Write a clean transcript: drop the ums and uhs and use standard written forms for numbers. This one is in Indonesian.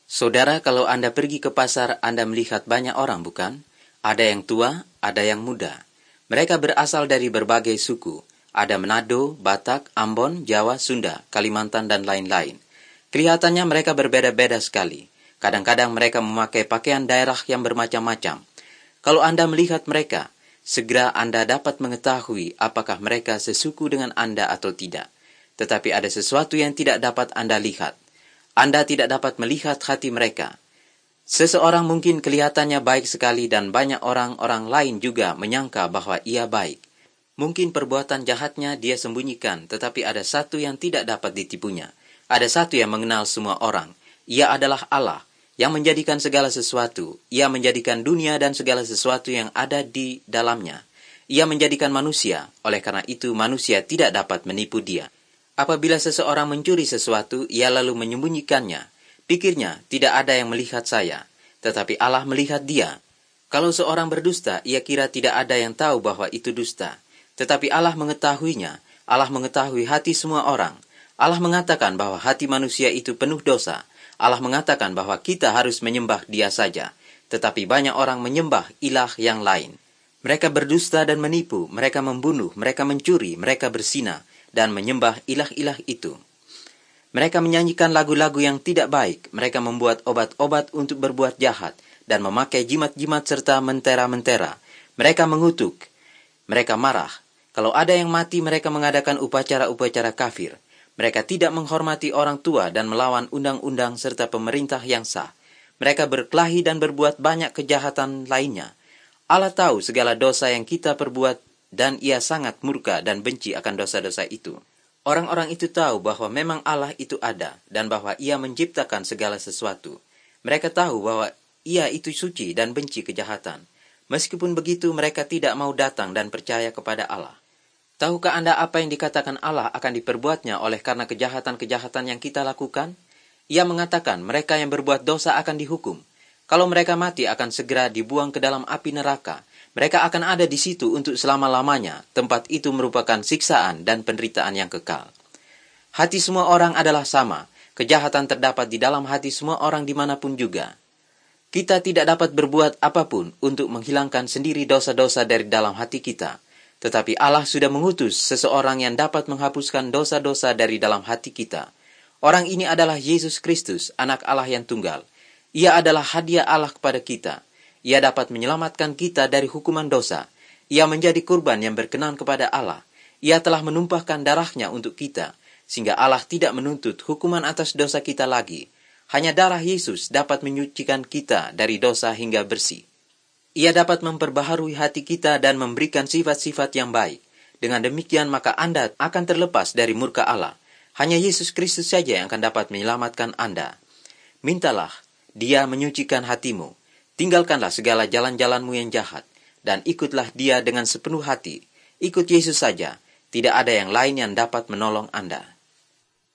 Saudara, kalau Anda pergi ke pasar, Anda melihat banyak orang, bukan? Ada yang tua, ada yang muda. Mereka berasal dari berbagai suku. Ada Manado, Batak, Ambon, Jawa, Sunda, Kalimantan, dan lain-lain. Kelihatannya mereka berbeda-beda sekali. Kadang-kadang mereka memakai pakaian daerah yang bermacam-macam. Kalau Anda melihat mereka, segera Anda dapat mengetahui apakah mereka sesuku dengan Anda atau tidak. Tetapi ada sesuatu yang tidak dapat Anda lihat. Anda tidak dapat melihat hati mereka. Seseorang mungkin kelihatannya baik sekali dan banyak orang-orang lain juga menyangka bahwa ia baik. Mungkin perbuatan jahatnya dia sembunyikan, tetapi ada satu yang tidak dapat ditipunya. Ada satu yang mengenal semua orang. Ia adalah Allah yang menjadikan segala sesuatu. Ia menjadikan dunia dan segala sesuatu yang ada di dalamnya. Ia menjadikan manusia, oleh karena itu manusia tidak dapat menipu dia. Apabila seseorang mencuri sesuatu, ia lalu menyembunyikannya. Pikirnya, tidak ada yang melihat saya, tetapi Allah melihat dia. Kalau seorang berdusta, ia kira tidak ada yang tahu bahwa itu dusta. Tetapi Allah mengetahuinya. Allah mengetahui hati semua orang. Allah mengatakan bahwa hati manusia itu penuh dosa. Allah mengatakan bahwa kita harus menyembah Dia saja. Tetapi banyak orang menyembah ilah yang lain. Mereka berdusta dan menipu, mereka membunuh, mereka mencuri, mereka berzina, dan menyembah ilah-ilah itu. Mereka menyanyikan lagu-lagu yang tidak baik, mereka membuat obat-obat untuk berbuat jahat, dan memakai jimat-jimat serta mentera-mentera. Mereka mengutuk, mereka marah. Kalau ada yang mati, mereka mengadakan upacara-upacara kafir. Mereka tidak menghormati orang tua dan melawan undang-undang serta pemerintah yang sah. Mereka berkelahi dan berbuat banyak kejahatan lainnya. Allah tahu segala dosa yang kita perbuat, dan Ia sangat murka dan benci akan dosa-dosa itu. Orang-orang itu tahu bahwa memang Allah itu ada, dan bahwa Ia menciptakan segala sesuatu. Mereka tahu bahwa Ia itu suci dan benci kejahatan. Meskipun begitu, mereka tidak mau datang dan percaya kepada Allah. Tahukah Anda apa yang dikatakan Allah akan diperbuatnya oleh karena kejahatan-kejahatan yang kita lakukan? Ia mengatakan mereka yang berbuat dosa akan dihukum. Kalau mereka mati akan segera dibuang ke dalam api neraka. Mereka akan ada di situ untuk selama-lamanya. Tempat itu merupakan siksaan dan penderitaan yang kekal. Hati semua orang adalah sama. Kejahatan terdapat di dalam hati semua orang dimanapun juga. Kita tidak dapat berbuat apapun untuk menghilangkan sendiri dosa-dosa dari dalam hati kita. Tetapi Allah sudah mengutus seseorang yang dapat menghapuskan dosa-dosa dari dalam hati kita. Orang ini adalah Yesus Kristus, Anak Allah yang tunggal. Ia adalah hadiah Allah kepada kita. Ia dapat menyelamatkan kita dari hukuman dosa. Ia menjadi kurban yang berkenan kepada Allah. Ia telah menumpahkan darahnya untuk kita, sehingga Allah tidak menuntut hukuman atas dosa kita lagi. Hanya darah Yesus dapat menyucikan kita dari dosa hingga bersih. Ia dapat memperbaharui hati kita dan memberikan sifat-sifat yang baik. Dengan demikian maka Anda akan terlepas dari murka Allah. Hanya Yesus Kristus saja yang akan dapat menyelamatkan Anda. Mintalah Dia menyucikan hatimu. Tinggalkanlah segala jalan-jalanmu yang jahat, dan ikutlah Dia dengan sepenuh hati. Ikut Yesus saja, tidak ada yang lain yang dapat menolong Anda.